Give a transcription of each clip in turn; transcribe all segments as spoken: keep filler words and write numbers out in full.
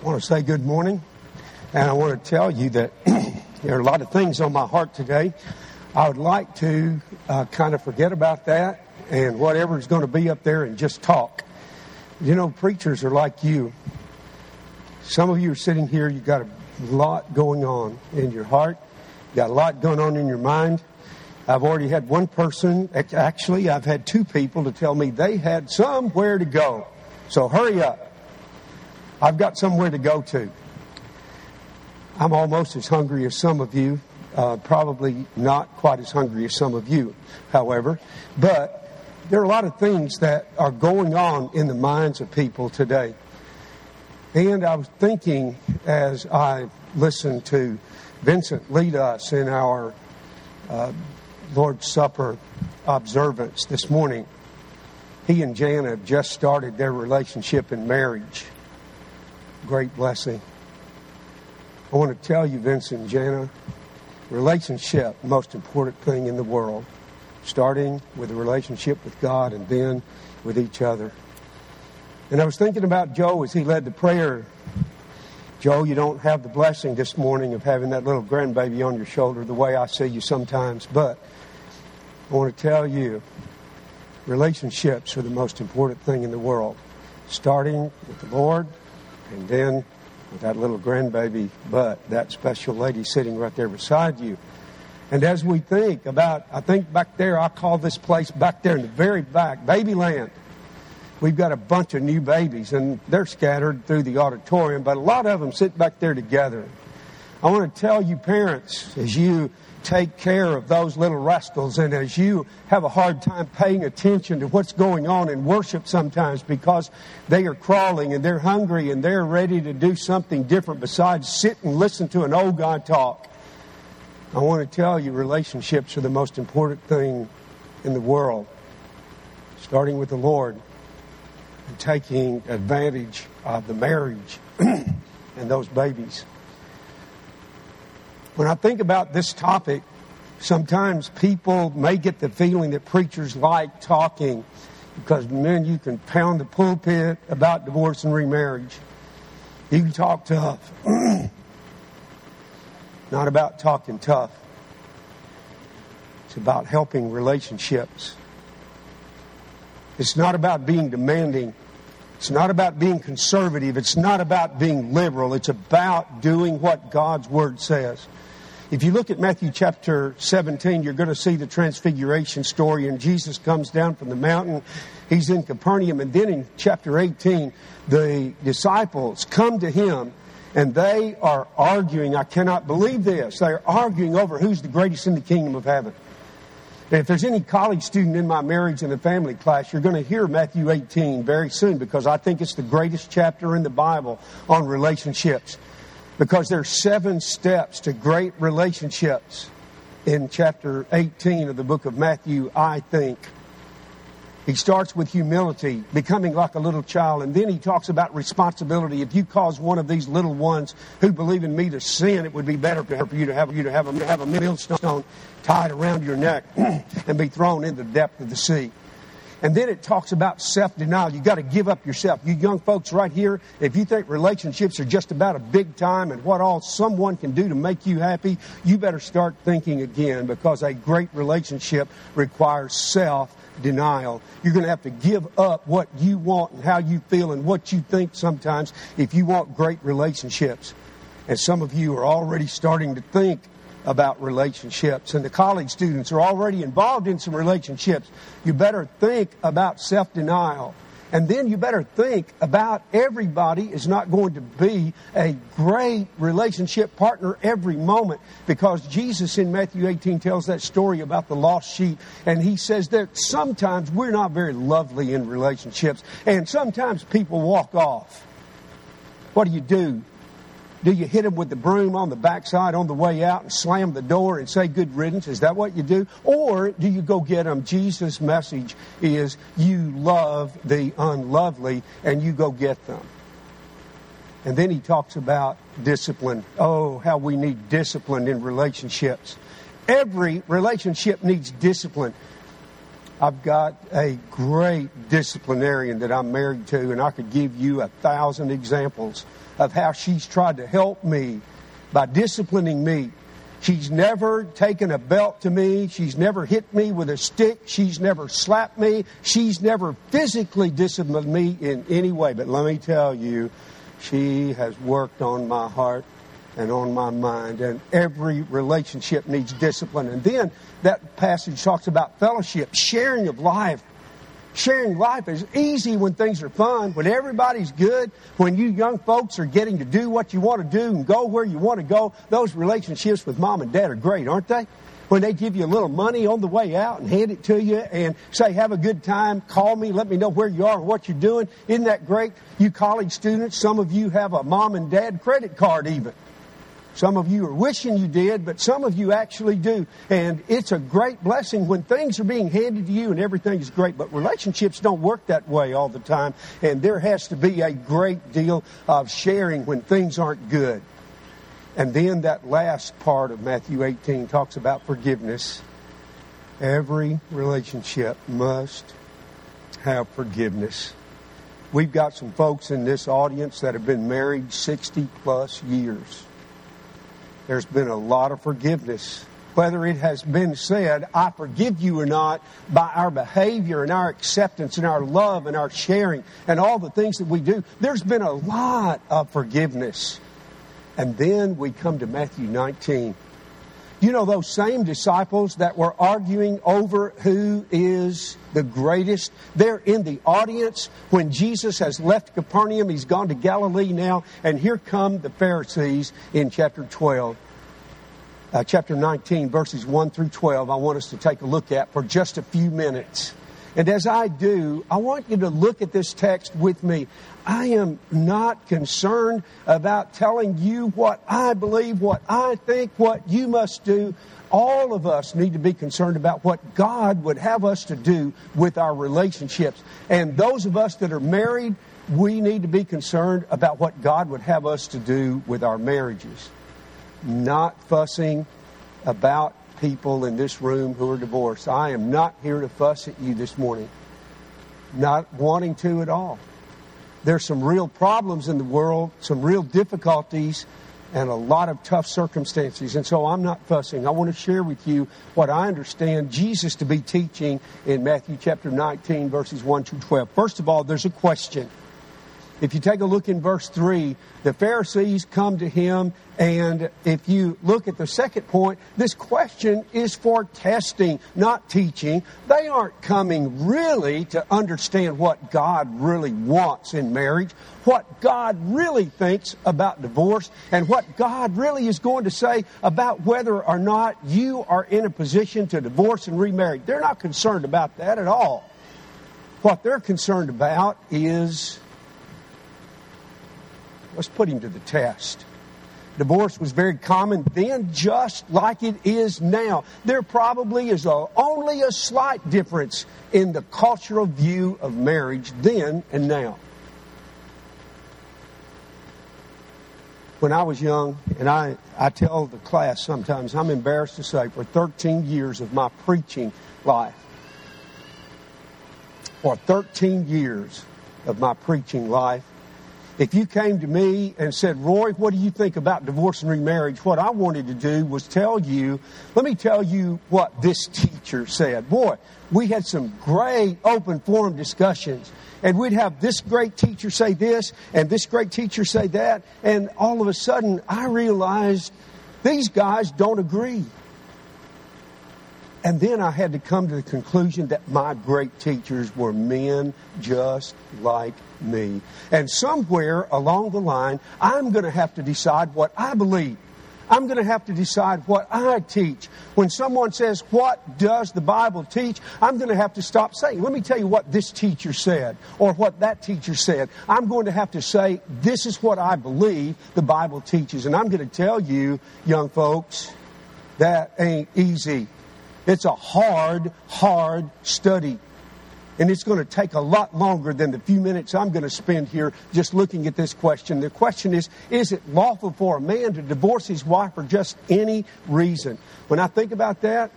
I want to say good morning, and I want to tell you that there are a lot of things on my heart today. I would like to uh, kind of forget about that and whatever is going to be up there and just talk. You know, preachers are like you. Some of you are sitting here, you've got a lot going on in your heart. You've got a lot going on in your mind. I've already had one person, actually I've had two people to tell me they had somewhere to go. So hurry up. I've got somewhere to go to. I'm almost as hungry as some of you. Uh, probably not quite as hungry as some of you, however. But there are a lot of things that are going on in the minds of people today. And I was thinking as I listened to Vincent lead us in our uh, Lord's Supper observance this morning. He and Jana have just started their relationship in marriage. Great blessing. I want to tell you, Vincent and Jana, relationship, most important thing in the world. Starting with a relationship with God and then with each other. And I was thinking about Joe as he led the prayer. Joe, you don't have the blessing this morning of having that little grandbaby on your shoulder the way I see you sometimes. But I want to tell you, relationships are the most important thing in the world. Starting with the Lord and then with that little grandbaby, but that special lady sitting right there beside you. And as we think about, I think back there, I call this place back there in the very back, Babyland. We've got a bunch of new babies, and they're scattered through the auditorium, but a lot of them sit back there together. I want to tell you parents, as you take care of those little rascals and as you have a hard time paying attention to what's going on in worship sometimes because they are crawling and they're hungry and they're ready to do something different besides sit and listen to an old guy talk. I want to tell you relationships are the most important thing in the world. Starting with the Lord and taking advantage of the marriage and those babies. When I think about this topic, sometimes people may get the feeling that preachers like talking because, man, you can pound the pulpit about divorce and remarriage. You can talk tough. Not about talking tough. It's about helping relationships. It's not about being demanding. It's not about being conservative. It's not about being liberal. It's about doing what God's Word says. If you look at Matthew chapter seventeen, you're going to see the transfiguration story, and Jesus comes down from the mountain. He's in Capernaum, and then in chapter eighteen, the disciples come to him, and they are arguing. I cannot believe this. They are arguing over who's the greatest in the kingdom of heaven. And if there's any college student in my marriage and the family class, you're going to hear Matthew eighteen very soon because I think it's the greatest chapter in the Bible on relationships. Because there are seven steps to great relationships in chapter eighteen of the book of Matthew, I think. He starts with humility, becoming like a little child, and then he talks about responsibility. If you cause one of these little ones who believe in me to sin, it would be better for you to have you to have a, have a millstone tied around your neck and be thrown into the depth of the sea. And then it talks about self-denial. You've got to give up yourself. You young folks right here, if you think relationships are just about a big time and what all someone can do to make you happy, you better start thinking again because a great relationship requires self-denial. You're going to have to give up what you want and how you feel and what you think sometimes if you want great relationships. And some of you are already starting to think about relationships, and the college students are already involved in some relationships. You better think about self-denial. And then you better think about everybody is not going to be a great relationship partner every moment, because Jesus in Matthew eighteen tells that story about the lost sheep, and he says that sometimes we're not very lovely in relationships, and sometimes people walk off. What do you do? Do you hit them with the broom on the backside on the way out and slam the door and say good riddance? Is that what you do? Or do you go get them? Jesus' message is you love the unlovely and you go get them. And then he talks about discipline. Oh, how we need discipline in relationships. Every relationship needs discipline. I've got a great disciplinarian that I'm married to, and I could give you a thousand examples of how she's tried to help me by disciplining me. She's never taken a belt to me. She's never hit me with a stick. She's never slapped me. She's never physically disciplined me in any way. But let me tell you, she has worked on my heart and on my mind. And every relationship needs discipline. And then that passage talks about fellowship, sharing of life. Sharing life is easy when things are fun, when everybody's good, when you young folks are getting to do what you want to do and go where you want to go. Those relationships with mom and dad are great, aren't they? When they give you a little money on the way out and hand it to you and say, have a good time, call me, let me know where you are and what you're doing. Isn't that great? You college students, some of you have a mom and dad credit card even. Some of you are wishing you did, but some of you actually do. And it's a great blessing when things are being handed to you and everything is great. But relationships don't work that way all the time. And there has to be a great deal of sharing when things aren't good. And then that last part of Matthew eighteen talks about forgiveness. Every relationship must have forgiveness. We've got some folks in this audience that have been married sixty plus years. There's been a lot of forgiveness. Whether it has been said, I forgive you or not, by our behavior and our acceptance and our love and our sharing and all the things that we do, there's been a lot of forgiveness. And then we come to Matthew nineteen. You know, those same disciples that were arguing over who is the greatest, they're in the audience when Jesus has left Capernaum. He's gone to Galilee now. And here come the Pharisees in chapter twelve. Uh, chapter nineteen, verses one through twelve, I want us to take a look at for just a few minutes. And as I do, I want you to look at this text with me. I am not concerned about telling you what I believe, what I think, what you must do. All of us need to be concerned about what God would have us to do with our relationships. And those of us that are married, we need to be concerned about what God would have us to do with our marriages. Not fussing about people in this room who are divorced. I am not here to fuss at you this morning. Not wanting to at all. There's some real problems in the world, some real difficulties, and a lot of tough circumstances. And so I'm not fussing. I want to share with you what I understand Jesus to be teaching in Matthew chapter nineteen, verses one to twelve. First of all, there's a question. If you take a look in verse three, the Pharisees come to him, and if you look at the second point, this question is for testing, not teaching. They aren't coming really to understand what God really wants in marriage, what God really thinks about divorce, and what God really is going to say about whether or not you are in a position to divorce and remarry. They're not concerned about that at all. What they're concerned about is, let's put him to the test. Divorce was very common then, just like it is now. There probably is a, only a slight difference in the cultural view of marriage then and now. When I was young, and I, I tell the class sometimes, I'm embarrassed to say, for thirteen years of my preaching life, for thirteen years of my preaching life, if you came to me and said, Roy, what do you think about divorce and remarriage? What I wanted to do was tell you, let me tell you what this teacher said. Boy, we had some great open forum discussions. And we'd have this great teacher say this and this great teacher say that. And all of a sudden, I realized these guys don't agree. And then I had to come to the conclusion that my great teachers were men just like me. And somewhere along the line, I'm going to have to decide what I believe. I'm going to have to decide what I teach. When someone says, what does the Bible teach? I'm going to have to stop saying, let me tell you what this teacher said or what that teacher said. I'm going to have to say, this is what I believe the Bible teaches. And I'm going to tell you, young folks, that ain't easy. It's a hard, hard study. And it's going to take a lot longer than the few minutes I'm going to spend here just looking at this question. The question is, is it lawful for a man to divorce his wife for just any reason? When I think about that,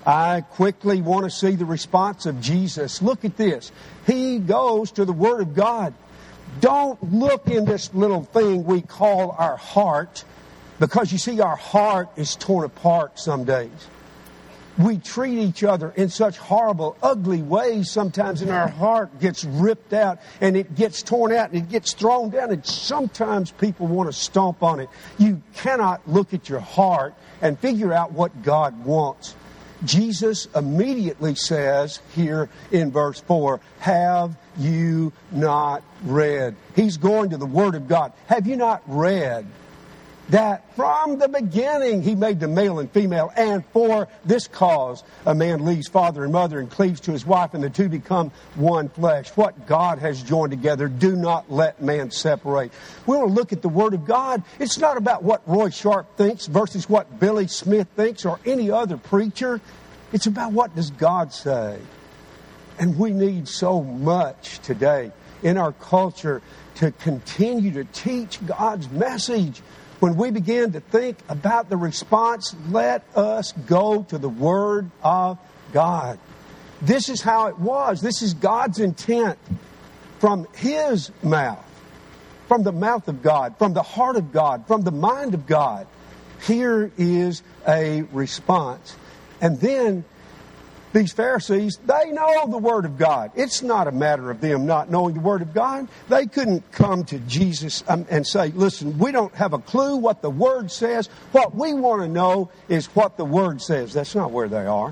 I quickly want to see the response of Jesus. Look at this. He goes to the Word of God. Don't look in this little thing we call our heart, because you see, our heart is torn apart some days. We treat each other in such horrible, ugly ways sometimes, and our heart gets ripped out and it gets torn out and it gets thrown down, and sometimes people want to stomp on it. You cannot look at your heart and figure out what God wants. Jesus immediately says here in verse four, have you not read? He's going to the Word of God. Have you not read that from the beginning He made them male and female, and for this cause a man leaves father and mother and cleaves to his wife, and the two become one flesh. What God has joined together, do not let man separate. We want to look at the Word of God. It's not about what Roy Sharp thinks versus what Billy Smith thinks or any other preacher. It's about what does God say. And we need so much today in our culture to continue to teach God's message. When we begin to think about the response, let us go to the Word of God. This is how it was. This is God's intent from His mouth, from the mouth of God, from the heart of God, from the mind of God. Here is a response. And then these Pharisees, they know the Word of God. It's not a matter of them not knowing the Word of God. They couldn't come to Jesus and say, listen, we don't have a clue what the Word says. What we want to know is what the Word says. That's not where they are.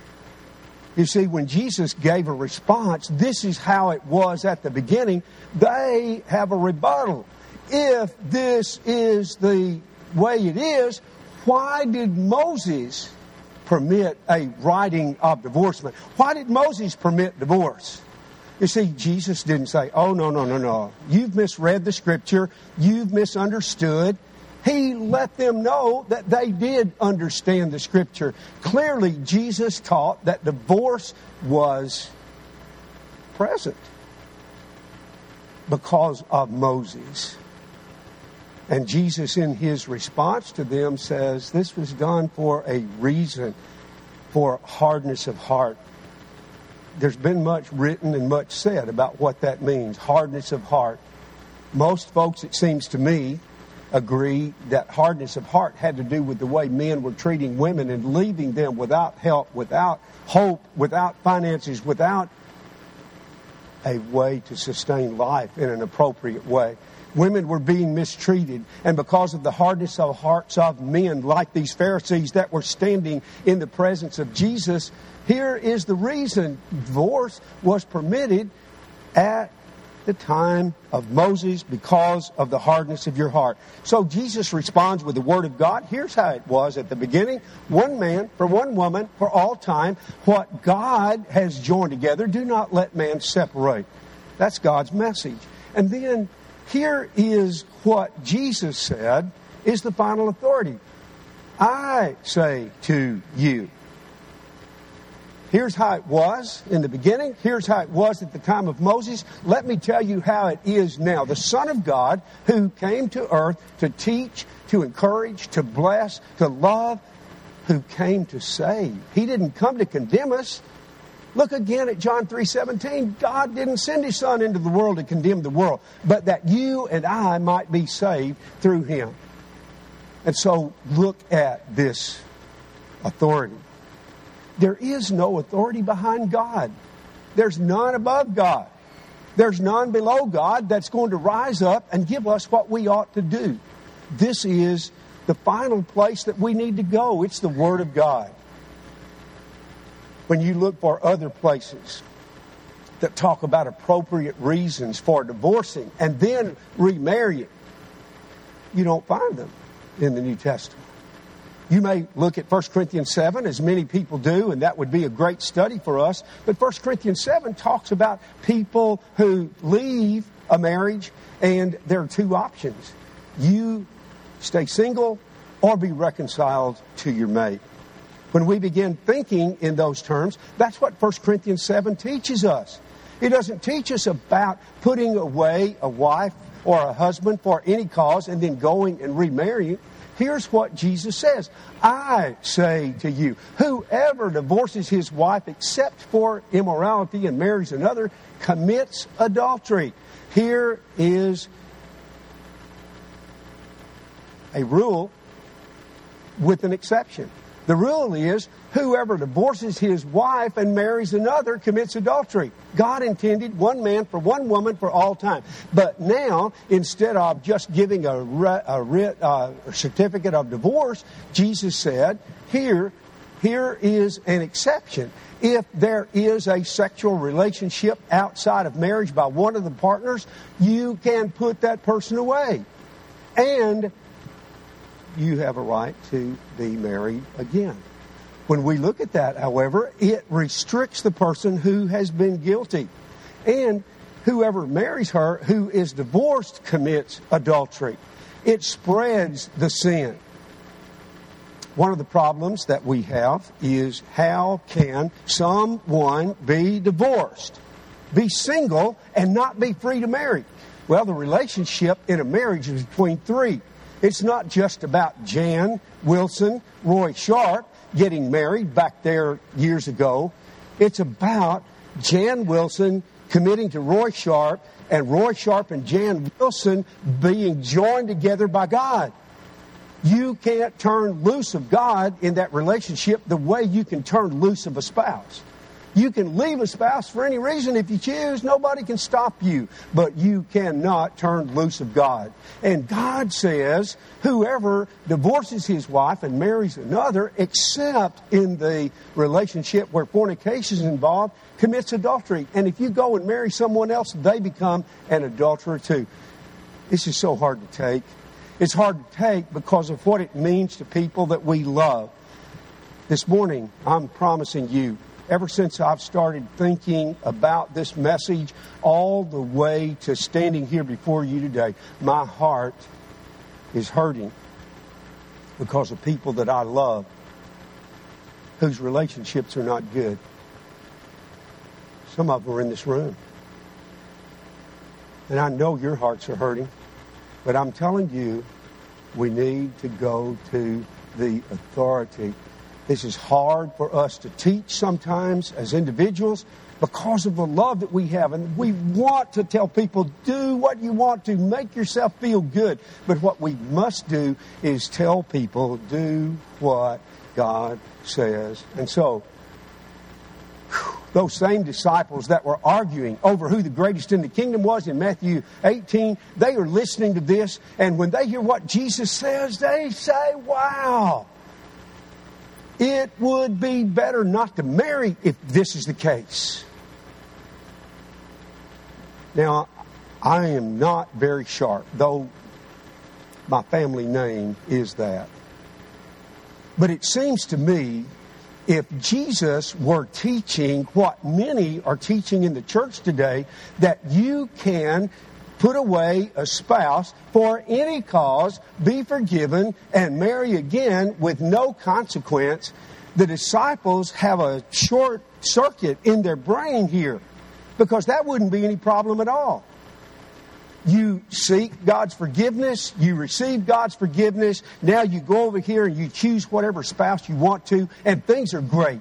You see, when Jesus gave a response, this is how it was at the beginning. They have a rebuttal. If this is the way it is, why did Moses permit a writing of divorcement? Why did Moses permit divorce? You see, Jesus didn't say, oh, no, no, no, no. You've misread the Scripture. You've misunderstood. He let them know that they did understand the Scripture. Clearly, Jesus taught that divorce was present because of Moses. And Jesus, in His response to them, says this was done for a reason, for hardness of heart. There's been much written and much said about what that means, hardness of heart. Most folks, it seems to me, agree that hardness of heart had to do with the way men were treating women and leaving them without help, without hope, without finances, without a way to sustain life in an appropriate way. Women were being mistreated, and because of the hardness of hearts of men like these Pharisees that were standing in the presence of Jesus, here is the reason divorce was permitted at the time of Moses, because of the hardness of your heart. So Jesus responds with the Word of God. Here's how it was at the beginning. One man for one woman for all time. What God has joined together, do not let man separate. That's God's message. And then here is what Jesus said is the final authority. I say to you. Here's how it was in the beginning. Here's how it was at the time of Moses. Let me tell you how it is now. The Son of God, who came to earth to teach, to encourage, to bless, to love, who came to save. He didn't come to condemn us. Look again at John three seventeen. God didn't send His Son into the world to condemn the world, but that you and I might be saved through Him. And so look at this authority. There is no authority behind God. There's none above God. There's none below God that's going to rise up and give us what we ought to do. This is the final place that we need to go. It's the Word of God. When you look for other places that talk about appropriate reasons for divorcing and then remarrying, you don't find them in the New Testament. You may look at First Corinthians seven, as many people do, and that would be a great study for us. But First Corinthians seven talks about people who leave a marriage, and there are two options. You stay single or be reconciled to your mate. When we begin thinking in those terms, that's what First Corinthians seven teaches us. It doesn't teach us about putting away a wife or a husband for any cause and then going and remarrying. here's what Jesus says. I say to you, whoever divorces his wife except for immorality and marries another commits adultery. Here is a rule with an exception. The rule is, whoever divorces his wife and marries another commits adultery. God intended one man for one woman for all time. But now, instead of just giving a, a writ, uh, a certificate of divorce, Jesus said, here, here is an exception. If there is a sexual relationship outside of marriage by one of the partners, you can put that person away. And you have a right to be married again. When we look at that, however, it restricts the person who has been guilty. And whoever marries her who is divorced commits adultery. It spreads the sin. One of the problems that we have is, how can someone be divorced, be single, and not be free to marry? Well, the relationship in a marriage is between three. It's not just about Jan Wilson, Roy Sharp getting married back there years ago. It's about Jan Wilson committing to Roy Sharp, and Roy Sharp and Jan Wilson being joined together by God. You can't turn loose of God in that relationship the way you can turn loose of a spouse. You can leave a spouse for any reason if you choose. Nobody can stop you. But you cannot turn loose of God. And God says, whoever divorces his wife and marries another, except in the relationship where fornication is involved, commits adultery. And if you go and marry someone else, they become an adulterer too. This is so hard to take. It's hard to take because of what it means to people that we love. This morning, I'm promising you, ever since I've started thinking about this message all the way to standing here before you today, my heart is hurting because of people that I love whose relationships are not good. Some of them are in this room. And I know your hearts are hurting, but I'm telling you, we need to go to the authority. This is hard for us to teach sometimes as individuals because of the love that we have. And we want to tell people, do what you want to, make yourself feel good. But what we must do is tell people, do what God says. And so, those same disciples that were arguing over who the greatest in the kingdom was in Matthew eighteen, they are listening to this. And when they hear what Jesus says, they say, wow. It would be better not to marry if this is the case. Now, I am not very sharp, though my family name is that. But it seems to me, if Jesus were teaching what many are teaching in the church today, that you can put away a spouse for any cause, be forgiven, and marry again with no consequence, the disciples have a short circuit in their brain here, because that wouldn't be any problem at all. You seek God's forgiveness, you receive God's forgiveness, now you go over here and you choose whatever spouse you want to, and things are great.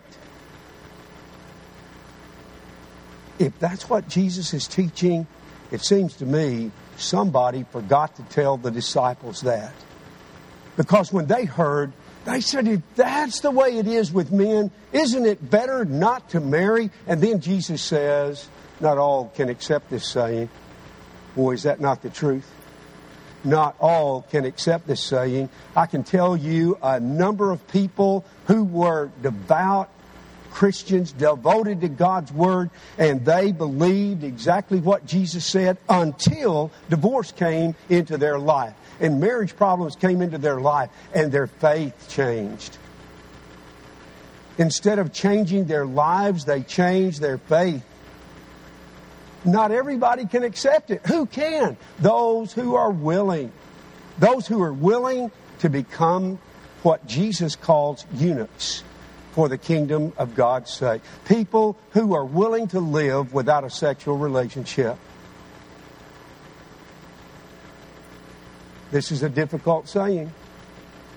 If that's what Jesus is teaching, it seems to me somebody forgot to tell the disciples that. Because when they heard, they said, if that's the way it is with men, isn't it better not to marry? And then Jesus says, not all can accept this saying. Boy, is that not the truth? Not all can accept this saying. I can tell you a number of people who were devout Christians, devoted to God's Word, and they believed exactly what Jesus said until divorce came into their life. And marriage problems came into their life, and their faith changed. Instead of changing their lives, they changed their faith. Not everybody can accept it. Who can? Those who are willing. Those who are willing to become what Jesus calls eunuchs for the kingdom of God's sake. People who are willing to live without a sexual relationship. This is a difficult saying.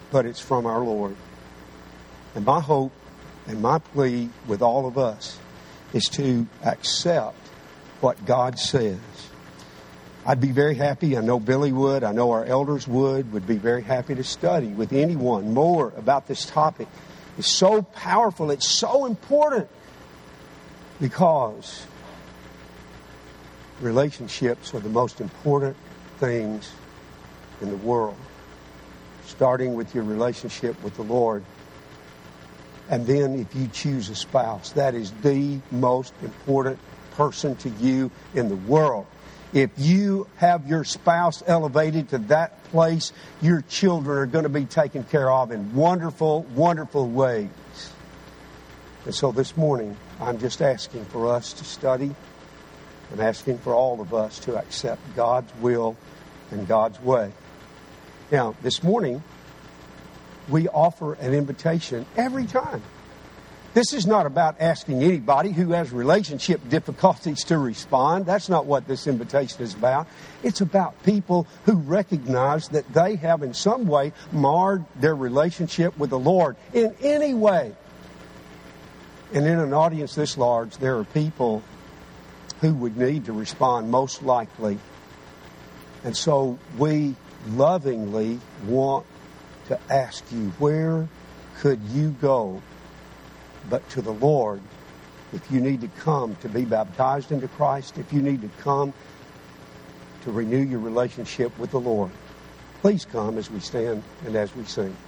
but it's from our Lord. And my hope and my plea with all of us is to accept what God says. I'd be very happy, I know Billy would, I know our elders would, would be very happy to study with anyone more about this topic. It's so powerful, it's so important, because relationships are the most important things in the world. Starting with your relationship with the Lord. And then if you choose a spouse, that is the most important person to you in the world. If you have your spouse elevated to that place, your children are going to be taken care of in wonderful, wonderful ways. And so this morning, I'm just asking for us to study. I'm asking for all of us to accept God's will and God's way. Now, this morning, we offer an invitation every time. This is not about asking anybody who has relationship difficulties to respond. That's not what this invitation is about. It's about people who recognize that they have in some way marred their relationship with the Lord in any way. And in an audience this large, there are people who would need to respond most likely. And so we lovingly want to ask you, where could you go but to the Lord if you need to come to be baptized into Christ, if you need to come to renew your relationship with the Lord? Please come as we stand and as we sing.